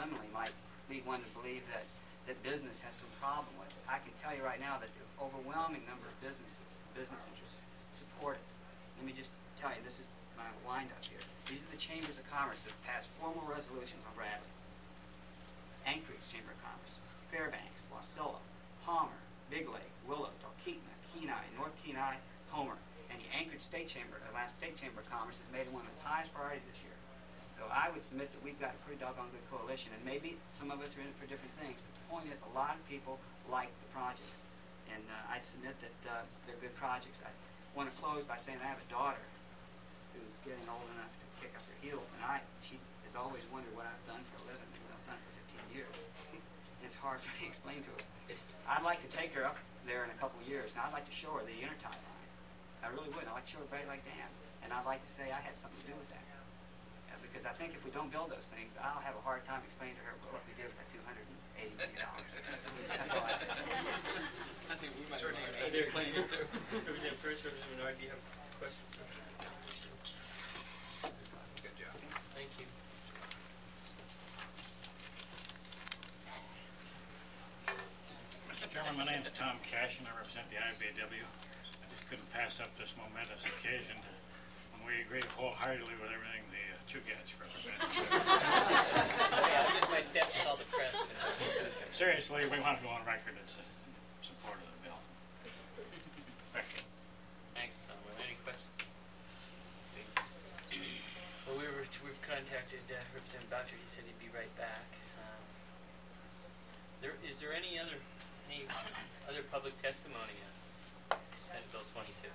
subliminally might lead one to believe that business has some problem with it. I can tell you right now that the overwhelming number of business interests support it. Let me just tell you, this is my wind-up here. These are the chambers of commerce that have passed formal resolutions on Bradley. Anchorage Chamber of Commerce, Fairbanks, Wasilla, Palmer, Big Lake, Willow, Talkeetna, Kenai, North Kenai, Homer, and the Anchorage State Chamber, Alaska State Chamber of Commerce, has made it one of its highest priorities this year. So I would submit that we've got a pretty doggone good coalition, and maybe some of us are in it for different things, but the point is a lot of people like the projects, and I'd submit that they're good projects. I want to close by saying I have a daughter who's getting old enough to kick up her heels, and she has always wondered what I've done for a living, and what I've done for 15 years. It's hard for me to explain to her. I'd like to take her up there in a couple of years, and I'd like to show her the intertide lines. I really would. I'd like to show her Bay Lake Dam, and I'd like to say I had something to do with that. Because I think if we don't build those things, I'll have a hard time explaining to her what we did with that $280 million. That's all I think. I think we might explain it too. Representative First, Representative Menard, do you have a question? Good job. Thank you. Mr. Chairman, my name is Tom Cash, and I represent the IBAW. I just couldn't pass up this momentous occasion when we agree wholeheartedly with everything the Chugats represent. Yeah, I'll get my step to all the press. Seriously, we want to go on record as in support of the bill. Thank you. Thanks, Tom. Were there any questions? Well, we've contacted Representative Boucher. He said he'd be right back. Is there any other public testimony on Senate Bill 22?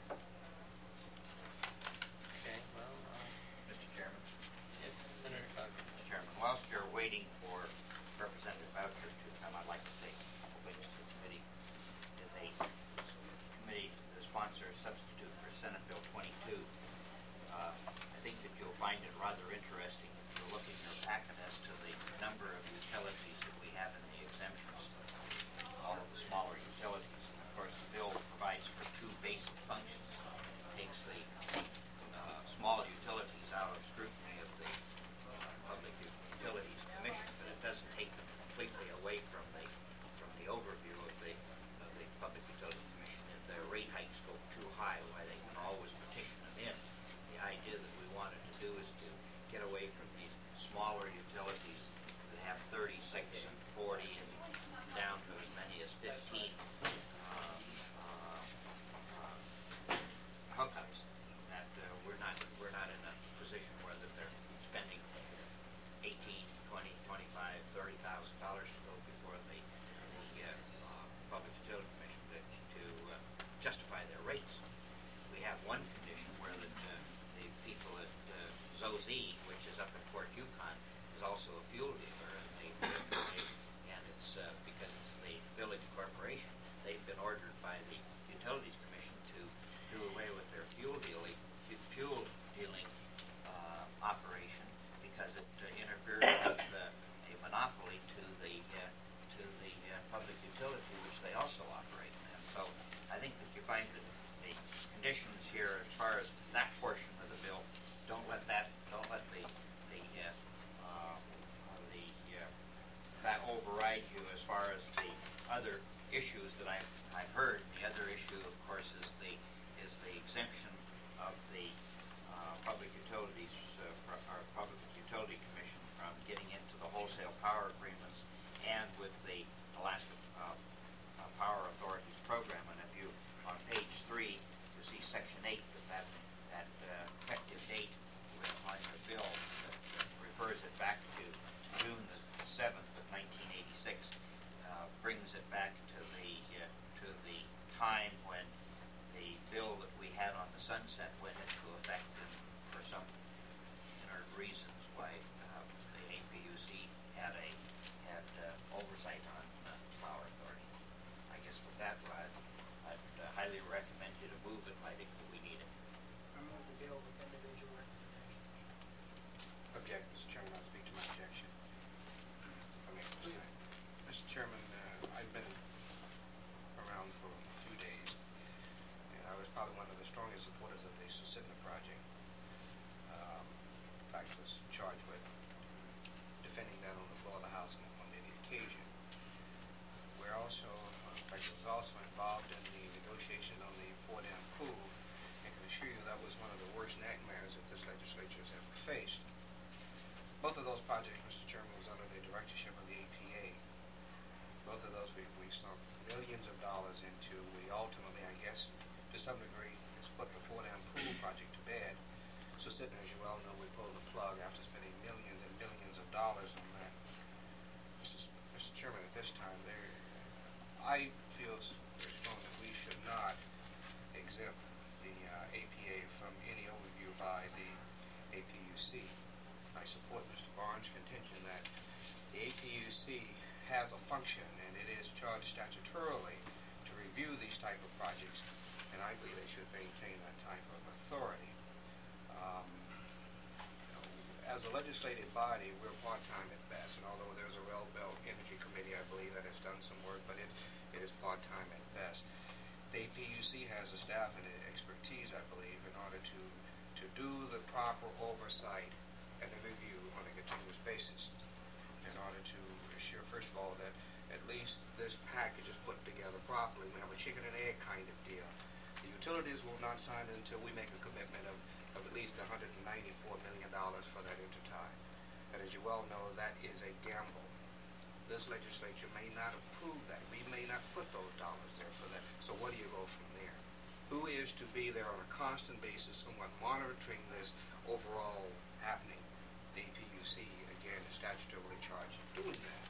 Okay. Well. Mr. Chairman. Yes, Senator Cochran. Mr. Chairman, whilst you're waiting for Representative Boucher to come, I'd like to say a couple things to the committee. As a committee, the sponsor substitute for Senate Bill 22, I think that you'll find it rather interesting if you're looking at your packet as to the number of utilities that we have in the exemptions, all of the smaller utilities. And of course, the bill provides for two basic functions. It takes the small utilities out of scrutiny of the Public Utilities Commission, but it doesn't take them completely away from the overview of the Public Utilities Commission. If their rate hikes go too high, why they can always petition them in. The idea that we wanted to do is to get away from these smaller utilities that have 36 and 40 and down to as many as 15 hookups. That we're not in a position where that they're spending $18, $20, $25, $30,000 to go before the Public Utility Commission to justify their rates. We have one condition where the people at ZOZ, which is up in Fort Yukon, is also a fuel dealer, and it's because it's the village corporation. They've been ordered by the Utilities Commission to do away with their fuel dealing operation because it interferes with a monopoly to the public utility, which they also operate in. So I think that you find that the conditions here, as far as that portion of the bill, don't let that override you as far as the other issues that I've heard. The other issue, of course, is the exemption of the Public Utilities or Public Utility Commission from getting into the wholesale power agreements and with the Alaska Power Authority's program. And if you, on page 3, you see section 8, that effective date on your bill that refers it back to June the 7th of 1986, brings it back to the time when the bill that we had on the sunset went into effect, and for some inert reasons why the APUC had oversight on the Power Authority. I guess with that, I'd highly recommend you to move it. I think that we need it. assure you that was one of the worst nightmares that this legislature has ever faced. Both of those projects, Mr. Chairman, was under the directorship of the APA. Both of those we sunk millions of dollars into. We ultimately, I guess, to some degree, has put the Fort Dam Pool project to bed. So sitting, as you well know, we pulled the plug after spending millions and millions of dollars on that. Mr. Chairman, at this time, I feel very strong that we should not exempt the APA from any overview by the APUC. I support Mr. Barnes' contention that the APUC has a function and it is charged statutorily to review these type of projects, and I believe they should maintain that type of authority. As a legislative body, we're part-time at best, and although there's a Rail Belt Energy Committee, I believe, that has done some work, but it is part-time at best. The APUC has a staff and expertise, I believe, in order to do the proper oversight and a review on a continuous basis, in order to assure, first of all, that at least this package is put together properly. We have a chicken and egg kind of deal. The utilities will not sign it until we make a commitment of at least $194 million for that intertie. And as you well know, that is a gamble. This legislature may not approve that. We may not put those dollars there for that. So what do you go from there? Who is to be there on a constant basis, somewhat monitoring this overall happening? The APUC, again, is statutorily charged with doing that.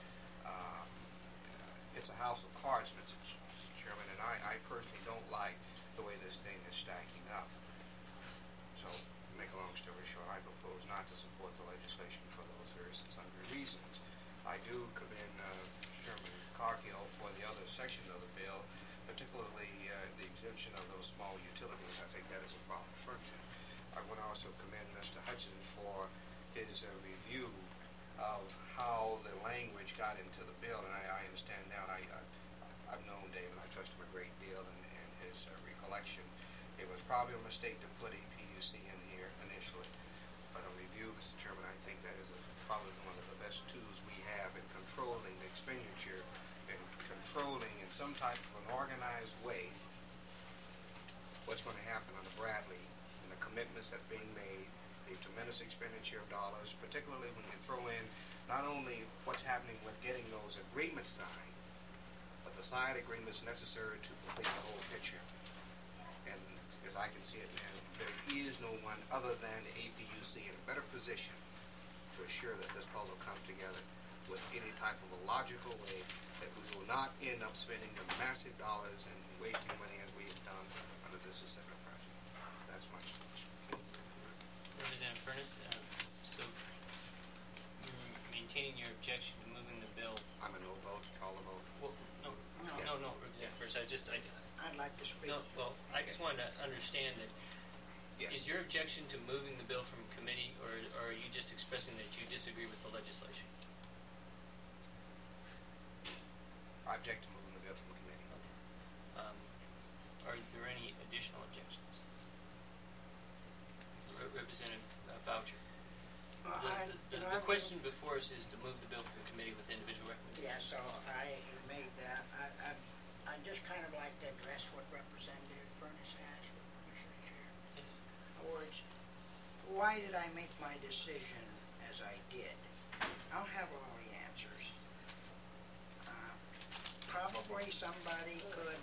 It's a house of cards, Mr. Chairman, and I personally don't like the way this thing is stacking up. So, to make a long story short, I propose not to support the legislation for those various and sundry reasons. I do commend Chairman Cargill for the other section of the bill, particularly the exemption of those small utilities. I think that is a proper function. I want to also commend Mr. Hudson for his review of how the language got into the bill, and I understand now. I've known David. I trust him a great deal in his recollection. It was probably a mistake to put APUC in here initially, but on review, Mr. Chairman, I think that is probably one of the best tools we have in controlling the expenditure and controlling in some type of an organized way what's going to happen on the Bradley and the commitments that are being made, the tremendous expenditure of dollars, particularly when you throw in not only what's happening with getting those agreements signed, but the side agreements necessary to complete the whole picture. And as I can see it now, there is no one other than the APUC in a better position to assure that this puzzle comes together with any type of a logical way that we will not end up spending the massive dollars and wasting money as we have done under this systemic project. That's my speech. Representative Furness, so you're maintaining your objection to moving the bill. I'm a no vote. Call a vote. Well, no, Representative Furness, I'd like to speak. No, well, I just wanted to understand that. Yes. Is your objection to moving the bill from committee, or are you just expressing that you disagree with the legislation? I object to moving the bill from committee. Are there any additional objections? Representative Boucher. The question before us is to move the bill from committee with individual Yeah, recommendations. so I made that. I'd just kind of like to address what Representative Furness asked, Mr. Chair. Yes. In other words, why did I make my decision as I did? I don't have all the answers. Probably somebody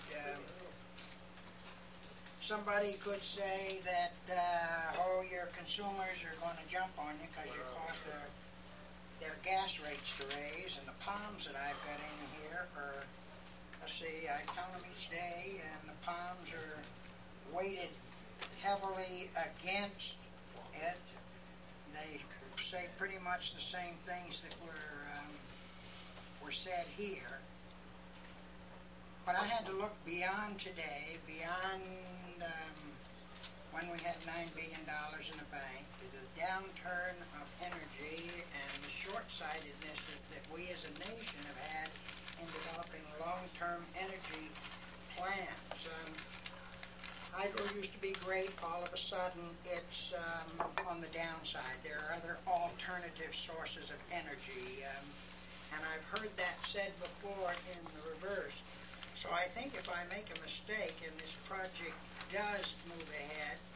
could say that, your consumers are going to jump on you because you caused their gas rates to raise, and the palms that I've got in here are, let's see, I count them each day, and the palms are weighted heavily against it. They say pretty much the same things that were said here. But I had to look beyond today, beyond when we had $9 billion in the bank, to the downturn of energy and the short-sightedness that we as a nation have had in developing long-term energy plans. Hydro used to be great. All of a sudden, it's on the downside. There are other alternative sources of energy, and I've heard that said before in the reverse. So I think if I make a mistake and this project does move ahead,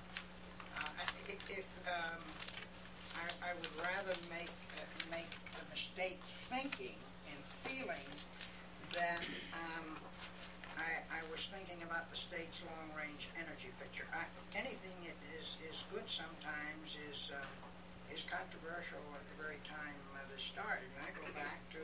I would rather make a mistake thinking and feeling than I was thinking about the state's long-range energy picture. Anything that is good sometimes is controversial at the very time that it started. And I go back to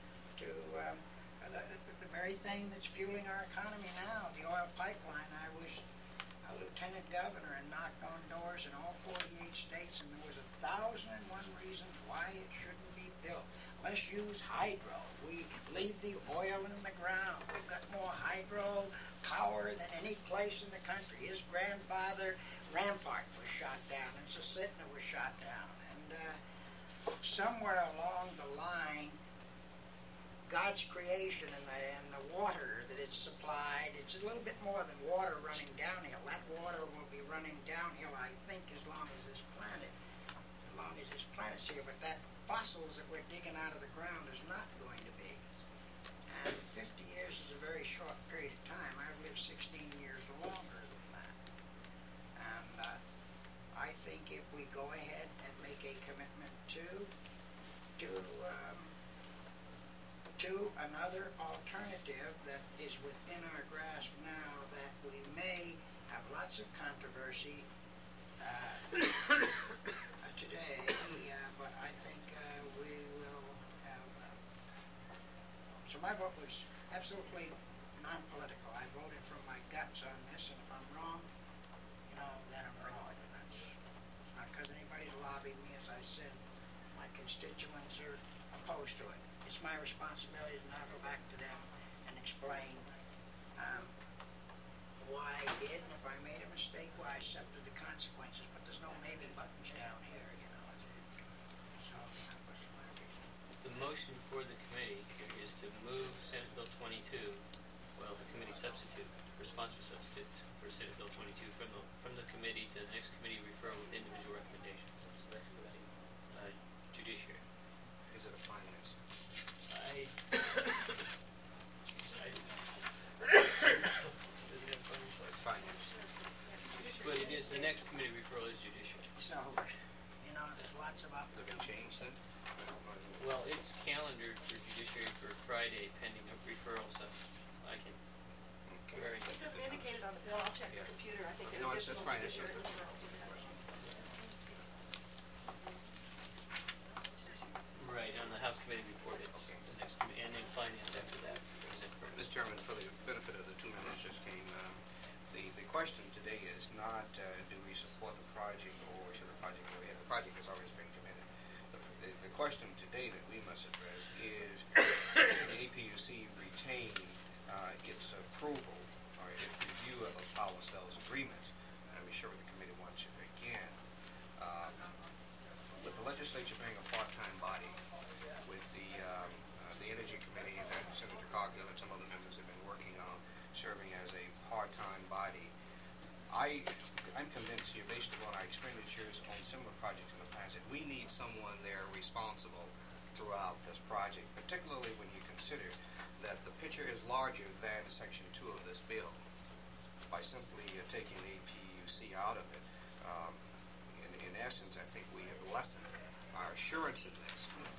the very thing that's fueling our economy now, the oil pipeline. I was a lieutenant governor and knocked on doors in all 48 states, and there was 1,001 reasons why it shouldn't be built. Let's use hydro. We leave the oil in the ground. We've got more hydro power than any place in the country. His grandfather, Rampart, was shot down, and Susitna was shot down. And somewhere along the line, God's creation and the water that it's supplied, it's a little bit more than water running downhill. That water will be running downhill, I think, as long as this planet's here. But that fossils that we're digging out of the ground is not going to be. And 50 years is a very short period of time. I've lived 16 years longer than that. And I think if we go ahead and make a commitment to another alternative that is within our grasp now, that we may have lots of controversy today, but I think we will have. So my vote was absolutely non-political. I voted from my guts on this, and if I'm wrong, then I'm wrong. And that's not because anybody's lobbied me. As I said, my constituents are opposed to it. It's my responsibility to now go back to them and explain why I did, and if I made a mistake, why I accepted the consequences. But there's no maybe buttons down here, So that was my reason. The motion for the committee is to move Senate Bill 22, well, the committee substitute, or sponsor substitute for Senate Bill 22 from the committee to the next committee referral with individual recommendations. Judiciary. Is it a finance? It's finance. But it is, the next committee referral is judicial. So, there's lots of Has it been opportunities. changed then? Well, it's calendared for judiciary for Friday pending a referral, so I can very. It doesn't indicate it on the bill. I'll check the Yeah. computer. I think No, an that's additional fine. It's judiciary just- referrals, etc. Right, on the House Committee report, it's the next committee, and then finance after that. Mr. Chairman, for the benefit of the 2 minutes just came, the question today is not do we support the project or should the project go ahead. The project has always been committed. The question today that we must address is should the APUC retain its approval or its review of those power sales agreements? And I'm sure the committee wants it again. With the legislature being a part-time body, with the Energy Committee that Senator Coghill and some other members have been working on, serving as a part-time body, I'm convinced here, based upon our expenditures on similar projects in the past, that we need someone there responsible throughout this project, particularly when you consider that the picture is larger than Section 2 of this bill. By simply taking the APUC out of it, in essence, I think we have lessened our assurance in this.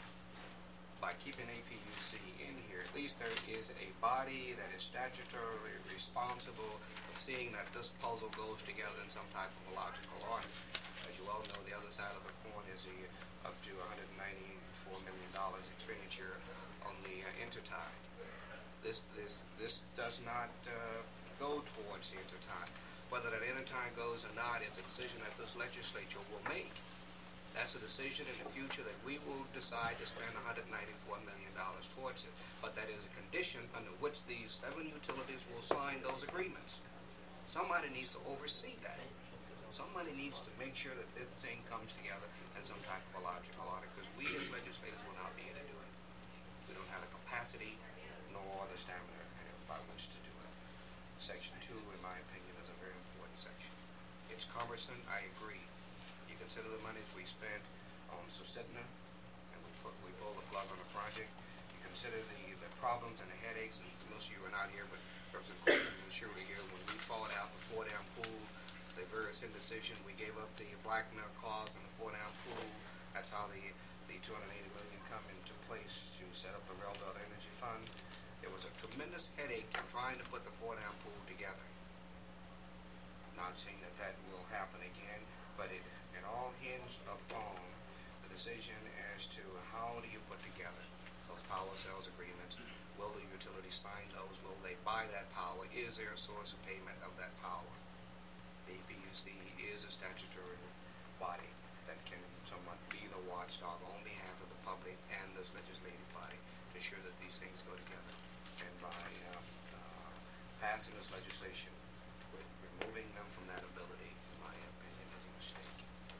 By keeping APUC in here, at least there is a body that is statutorily responsible of seeing that this puzzle goes together in some type of a logical order. As you all know, the other side of the coin is up to $194 million expenditure on the intertie. This does not go towards the intertie. Whether that intertie goes or not is a decision that this legislature will make. That's a decision in the future that we will decide to spend $194 million towards it. But that is a condition under which these 7 utilities will sign those agreements. Somebody needs to oversee that. Somebody needs to make sure that this thing comes together in some type of a logical order, because we as legislators will not be able to do it. We don't have the capacity nor the stamina by which to do it. Section 2, in my opinion, is a very important section. It's cumbersome, I agree. You consider the monies we spent on Susitna, and we pulled the plug on the project. You consider the problems and the headaches, and most of you are not here, but Representative Corbin was surely here when we fought out the Fort Dam Pool the various indecision. We gave up the blackmail clause in the 4-down pool. That's how the 280 million come into place to set up the Railroad Energy Fund. There was a tremendous headache in trying to put the 4-down pool together. Not saying that that will happen again, but it all hinged upon the decision as to how do you put together those power sales agreements. Will the utility sign those? Will they buy that power? Is there a source of payment of that power? The PUC is a statutory body that can somewhat be the watchdog on behalf of the public and this legislative body to ensure that these things go together. And by passing this legislation, removing them from that ability, in my opinion, is a mistake.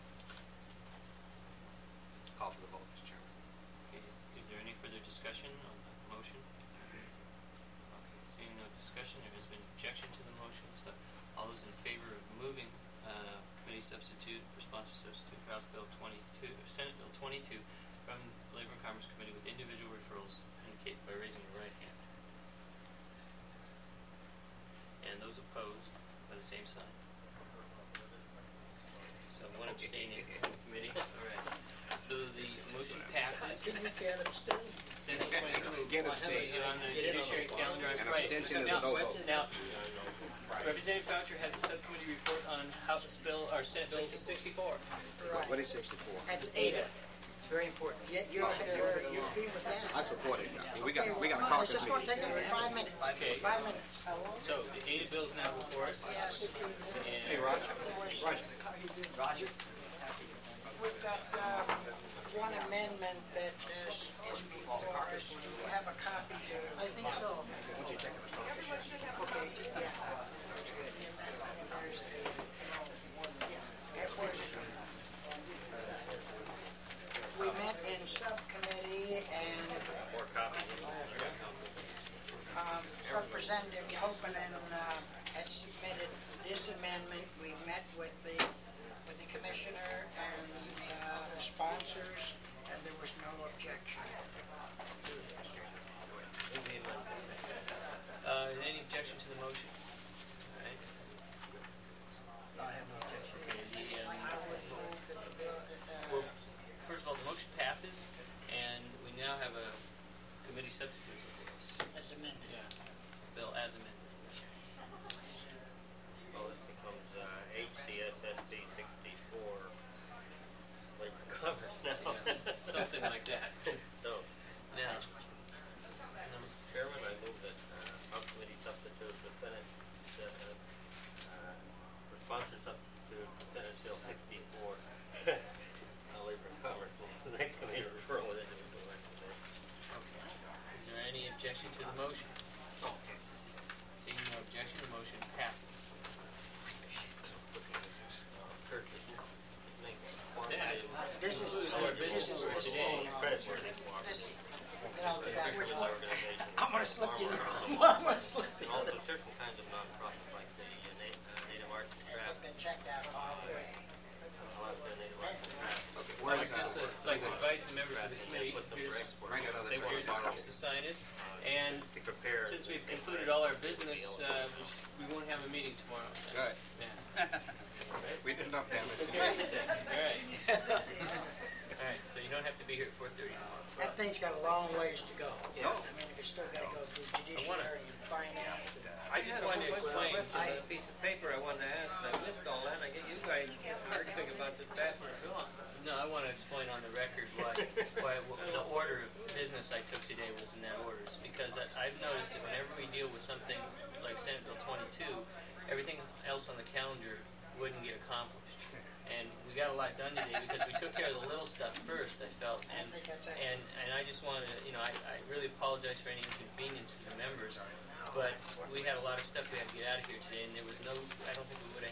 Call for the vote, Mr. Chairman. Okay, is there any further discussion on the motion? Okay, seeing no discussion, there has been objection to the motion, so all those in favor of moving committee substitute or sponsor substitute for House Bill 22, or Senate Bill 22 from Labor and Commerce Committee with individual referrals indicate by raising your right hand. And those opposed by the same sign. So one abstaining from the committee. All right. So the motion passes. You can't abstain. Senate 22. Again, abstain. On the judiciary calendar. An Right. abstention is a Now, no vote. now, Representative Boucher has a subcommittee report on House Bill, or Senate Bill 64. What is 64? That's ADA. It's very important. You agree with that? I support it. We got Okay, a well, caucus it's just going to meeting. take 5 minutes. Okay. 5 minutes. So the ADA bill is now before us. Yes. And Roger? We've got one amendment that is before us. Do you have a copy to? I think so. Everyone should have a copy. We met in subcommittee and Representative Hopenin had submitted this amendment. We met with the commissioner and the sponsors, and there was no objection. Any objection to the motion? All right. I have no objection. Okay, I would move that the bill, well, first of all, the motion passes, and we now have a committee substitute before us. as amended. Bill as amended. Well, it becomes HCSSC 64, Labor and Commerce now. Yes, something like that. So, Now, Chairman, I move that House Committee substitute for Senate, for sponsor substitute for Senate Bill 64, Labor and Commerce, the next committee referral with individual recommendation. okay. Is there any objection to the motion? Seeing no objection, the motion passes. Kirk, is your name Yeah, This is our business for today. credit for that Which one? organization. I'm going to slip you the wrong one. I'm going to slip the And other. also certain kinds of nonprofits like the Native Arts and They've Crafts, been checked out all the way. Alaska Native Arts and Crafts. Where I'd is just that? like to advise the members of the committee, Put them for here's, export. Bring another here's 20 bottles. the sign is, and To prepare. since we've concluded all our business, we won't have a meeting tomorrow. Good. Yeah. We did enough damage. All right. All right, so you don't have to be here at 4:30 tomorrow. That thing's got a long ways to go. Yeah. I mean, you still got to go through judiciary and finance. I just wanted to explain. I had a piece of paper I wanted to ask, and I missed all that, and I get you guys arguing about this bathroom bill. No, I want to explain on the record why the order of business I took today was in that order. It's because I've noticed that whenever we deal with something like Senate Bill 22, everything else on the calendar wouldn't get accomplished. And we got a lot done today because we took care of the little stuff first, I felt. And I just wanted to, I really apologize for any inconvenience to the members. But we had a lot of stuff we had to get out of here today, and there was I don't think we would